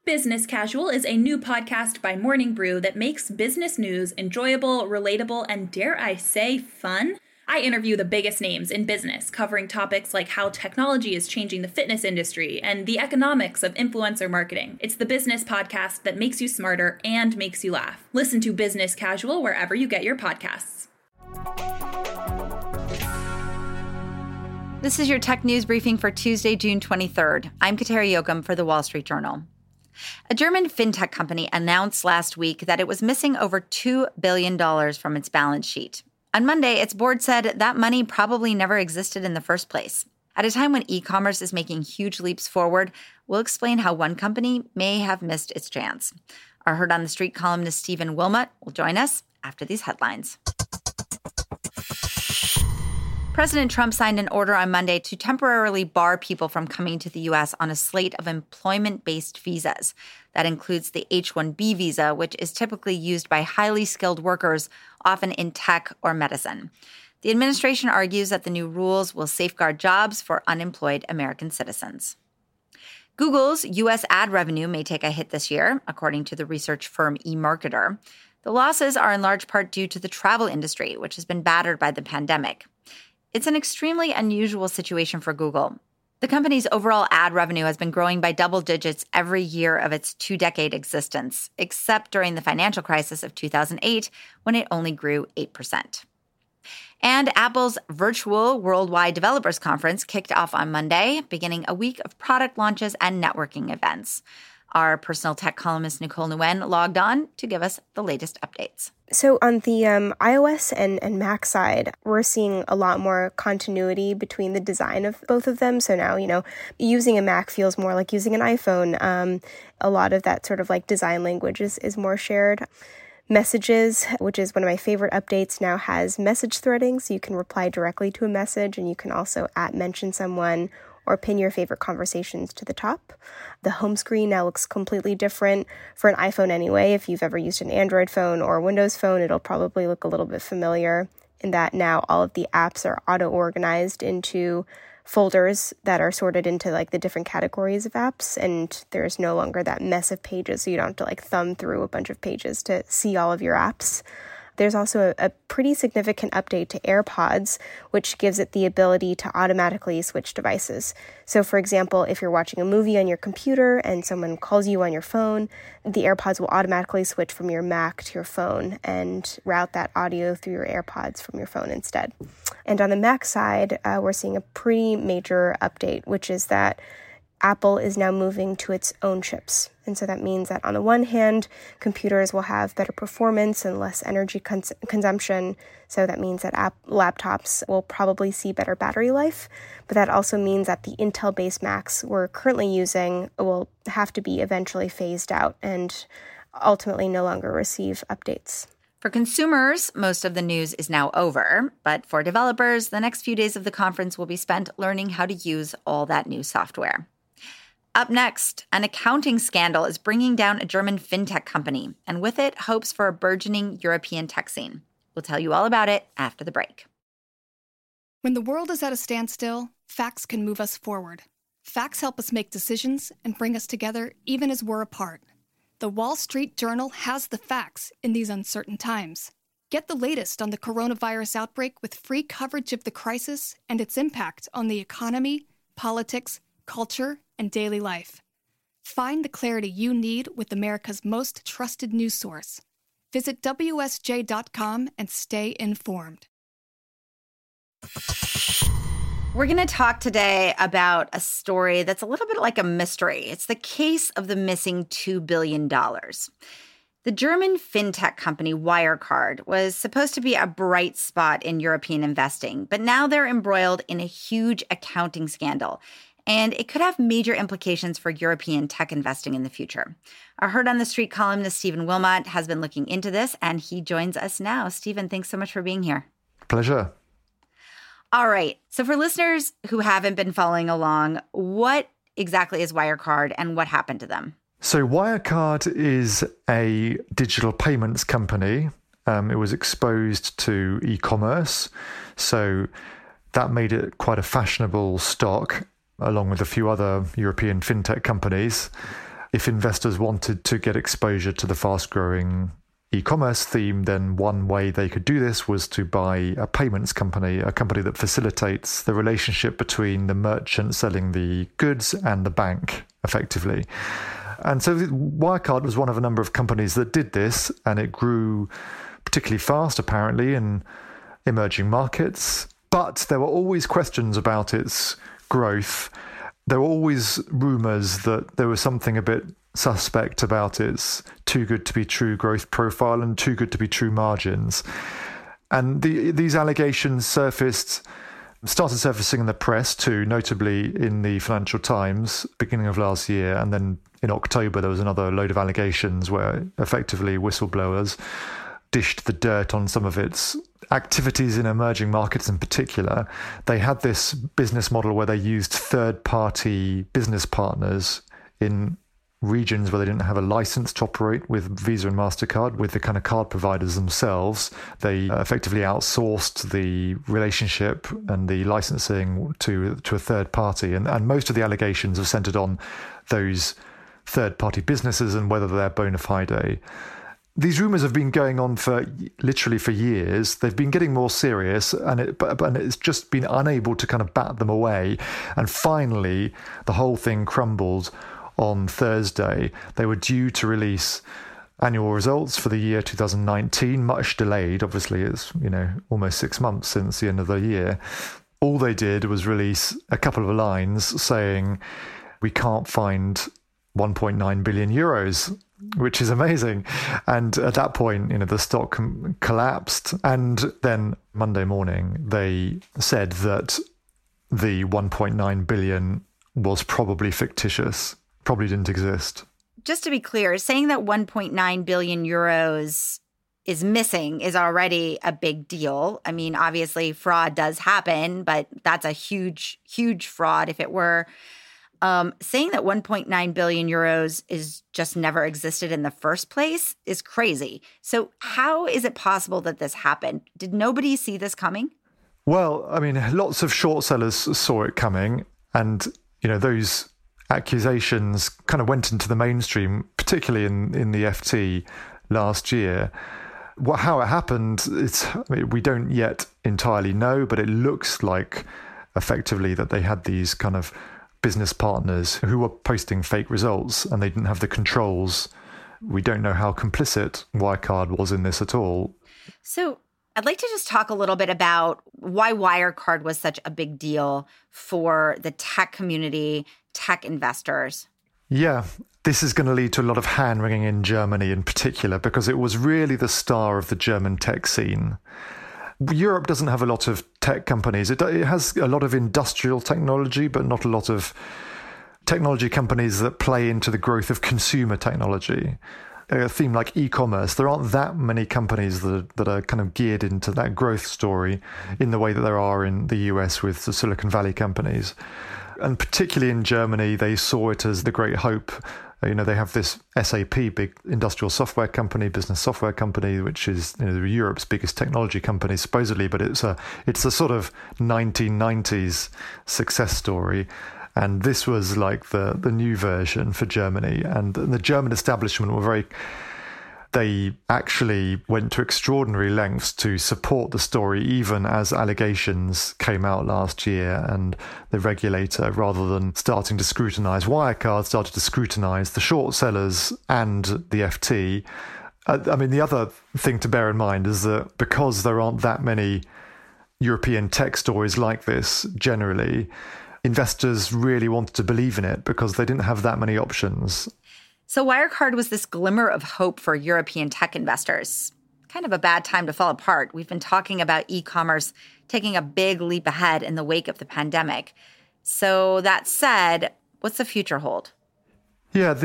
Business Casual is a new podcast by Morning Brew that makes business news enjoyable, relatable, and dare I say, fun. I interview the biggest names in business, covering topics like how technology is changing the fitness industry and the economics of influencer marketing. It's the business podcast that makes you smarter and makes you laugh. Listen to Business Casual wherever you get your podcasts. This is your tech news briefing for Tuesday, June 23rd. I'm Kateri Jochum for The Wall Street Journal. A German fintech company announced last week that it was missing over $2 billion from its balance sheet. On Monday, its board said that money probably never existed in the first place. At a time when e-commerce is making huge leaps forward, we'll explain how one company may have missed its chance. Our Heard on the Street columnist Stephen Wilmot will join us after these headlines. President Trump signed an order on Monday to temporarily bar people from coming to the U.S. on a slate of employment-based visas. That includes the H-1B visa, which is typically used by highly skilled workers, often in tech or medicine. The administration argues that the new rules will safeguard jobs for unemployed American citizens. Google's U.S. ad revenue may take a hit this year, according to the research firm eMarketer. The losses are in large part due to the travel industry, which has been battered by the pandemic. It's an extremely unusual situation for Google. The company's overall ad revenue has been growing by double digits every year of its two-decade existence, except during the financial crisis of 2008, when it only grew 8%. And Apple's virtual Worldwide Developers Conference kicked off on Monday, beginning a week of product launches and networking events. Our personal tech columnist Nicole Nguyen logged on to give us the latest updates. So on the iOS and Mac side, we're seeing a lot more continuity between the design of both of them. So now, using a Mac feels more like using an iPhone. A lot of that sort of like design language is more shared. Messages, which is one of my favorite updates, now has message threading. So you can reply directly to a message, and you can also @mention someone or pin your favorite conversations to the top. The home screen now looks completely different for an iPhone anyway. If you've ever used an Android phone or a Windows phone, it'll probably look a little bit familiar in that now all of the apps are auto-organized into folders that are sorted into like the different categories of apps, and there's no longer that mess of pages, so you don't have to like thumb through a bunch of pages to see all of your apps. There's also a pretty significant update to AirPods, which gives it the ability to automatically switch devices. So, for example, if you're watching a movie on your computer and someone calls you on your phone, the AirPods will automatically switch from your Mac to your phone and route that audio through your AirPods from your phone instead. And on the Mac side, we're seeing a pretty major update, which is that Apple is now moving to its own chips. And so that means that on the one hand, computers will have better performance and less energy consumption. So that means that laptops will probably see better battery life. But that also means that the Intel-based Macs we're currently using will have to be eventually phased out and ultimately no longer receive updates. For consumers, most of the news is now over. But for developers, the next few days of the conference will be spent learning how to use all that new software. Up next, an accounting scandal is bringing down a German fintech company, and with it, hopes for a burgeoning European tech scene. We'll tell you all about it after the break. When the world is at a standstill, facts can move us forward. Facts help us make decisions and bring us together even as we're apart. The Wall Street Journal has the facts in these uncertain times. Get the latest on the coronavirus outbreak with free coverage of the crisis and its impact on the economy, politics, culture, and daily life. Find the clarity you need with America's most trusted news source. Visit WSJ.com and stay informed. We're going to talk today about a story that's a little bit like a mystery. It's the case of the missing $2 billion. The German fintech company Wirecard was supposed to be a bright spot in European investing, but now they're embroiled in a huge accounting scandal. And it could have major implications for European tech investing in the future. Our Heard on the Street columnist Stephen Wilmot has been looking into this, and he joins us now. Stephen, thanks so much for being here. Pleasure. All right. So for listeners who haven't been following along, what exactly is Wirecard and what happened to them? So Wirecard is a digital payments company. It was exposed to e-commerce. So that made it quite a fashionable stock, along with a few other European fintech companies. if investors wanted to get exposure to the fast-growing e-commerce theme, then one way they could do this was to buy a payments company, a company that facilitates the relationship between the merchant selling the goods and the bank, effectively. And so Wirecard was one of a number of companies that did this, and it grew particularly fast, apparently, in emerging markets. But there were always questions about its growth. There were always rumours that there was something a bit suspect about its too good to be true growth profile and too good to be true margins. And these allegations started surfacing in the press too, notably in the Financial Times, beginning of last year. And then in October, there was another load of allegations where effectively whistleblowers dished the dirt on some of its activities in emerging markets in particular. They had this business model where they used third-party business partners in regions where they didn't have a license to operate with Visa and MasterCard, with the kind of card providers themselves. They effectively outsourced the relationship and the licensing to a third party. And most of the allegations are centered on those third-party businesses and whether they're bona fide. These rumours have been going on for years. They've been getting more serious, and it's just been unable to kind of bat them away. And finally, the whole thing crumbled on Thursday. They were due to release annual results for the year 2019, much delayed. Obviously, it's almost 6 months since the end of the year. All they did was release a couple of lines saying, "We can't find 1.9 billion euros." Which is amazing. And at that point, the stock collapsed. And then Monday morning, they said that the 1.9 billion was probably fictitious, probably didn't exist. Just to be clear, saying that 1.9 billion euros is missing is already a big deal. I mean, obviously, fraud does happen, but that's a huge, huge fraud if it were. Saying that 1.9 billion euros is just never existed in the first place is crazy. So how is it possible that this happened? Did nobody see this coming? Well, I mean, lots of short sellers saw it coming. And, those accusations kind of went into the mainstream, particularly in the FT last year. How it happened, we don't yet entirely know, but it looks like effectively that they had these kind of business partners who were posting fake results and they didn't have the controls. We don't know how complicit Wirecard was in this at all. So I'd like to just talk a little bit about why Wirecard was such a big deal for the tech community, tech investors. Yeah, this is going to lead to a lot of hand-wringing in Germany in particular, because it was really the star of the German tech scene. Europe doesn't have a lot of tech companies. It has a lot of industrial technology, but not a lot of technology companies that play into the growth of consumer technology. A theme like e-commerce, there aren't that many companies that are kind of geared into that growth story in the way that there are in the US with the Silicon Valley companies. And particularly in Germany, they saw it as the great hope. They have this SAP, big industrial software company, business software company, which is Europe's biggest technology company, supposedly, but it's a sort of 1990s success story. And this was like the new version for Germany. And the German establishment they actually went to extraordinary lengths to support the story, even as allegations came out last year. And the regulator, rather than starting to scrutinise Wirecard, started to scrutinise the short sellers and the FT. I mean, the other thing to bear in mind is that because there aren't that many European tech stories like this generally, investors really wanted to believe in it because they didn't have that many options. So Wirecard was this glimmer of hope for European tech investors. Kind of a bad time to fall apart. We've been talking about e-commerce taking a big leap ahead in the wake of the pandemic. So that said, what's the future hold? Yeah,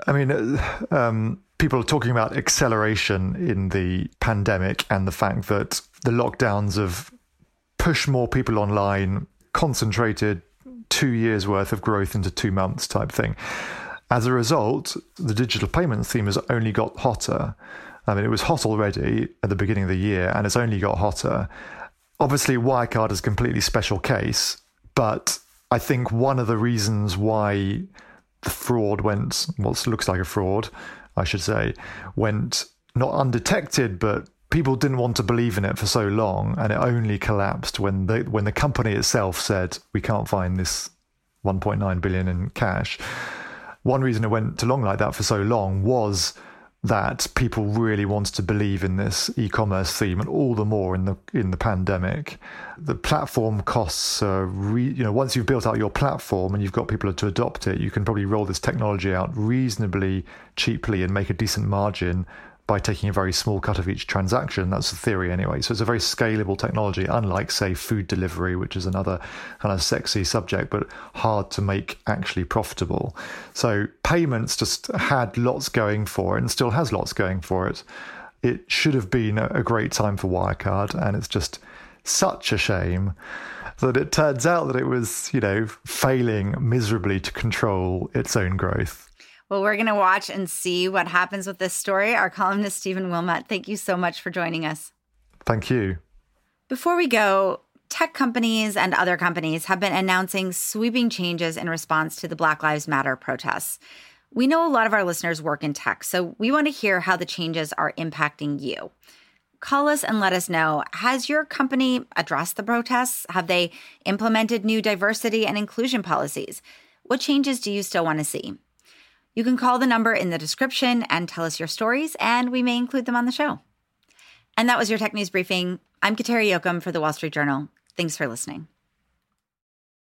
people are talking about acceleration in the pandemic and the fact that the lockdowns have pushed more people online, concentrated 2 years worth of growth into 2 months type thing. As a result, the digital payments theme has only got hotter. I mean, it was hot already at the beginning of the year, and it's only got hotter. Obviously, Wirecard is a completely special case, but I think one of the reasons why the fraud went, what looks like a fraud, I should say, went not undetected, but people didn't want to believe in it for so long, and it only collapsed when the company itself said, we can't find this 1.9 billion in cash. One reason it went along like that for so long was that people really wanted to believe in this e-commerce theme, and all the more in the pandemic. The platform costs are once you've built out your platform and you've got people to adopt it, you can probably roll this technology out reasonably cheaply and make a decent margin by taking a very small cut of each transaction. That's the theory anyway. So it's a very scalable technology, unlike, say, food delivery, which is another kind of sexy subject, but hard to make actually profitable. So payments just had lots going for it and still has lots going for it. It should have been a great time for Wirecard, and it's just such a shame that it turns out that it was, failing miserably to control its own growth. Well, we're going to watch and see what happens with this story. Our columnist, Stephen Wilmot, thank you so much for joining us. Thank you. Before we go, tech companies and other companies have been announcing sweeping changes in response to the Black Lives Matter protests. We know a lot of our listeners work in tech, so we want to hear how the changes are impacting you. Call us and let us know. Has your company addressed the protests? Have they implemented new diversity and inclusion policies? What changes do you still want to see? You can call the number in the description and tell us your stories, and we may include them on the show. And that was your Tech News Briefing. I'm Kateri Jochum for The Wall Street Journal. Thanks for listening.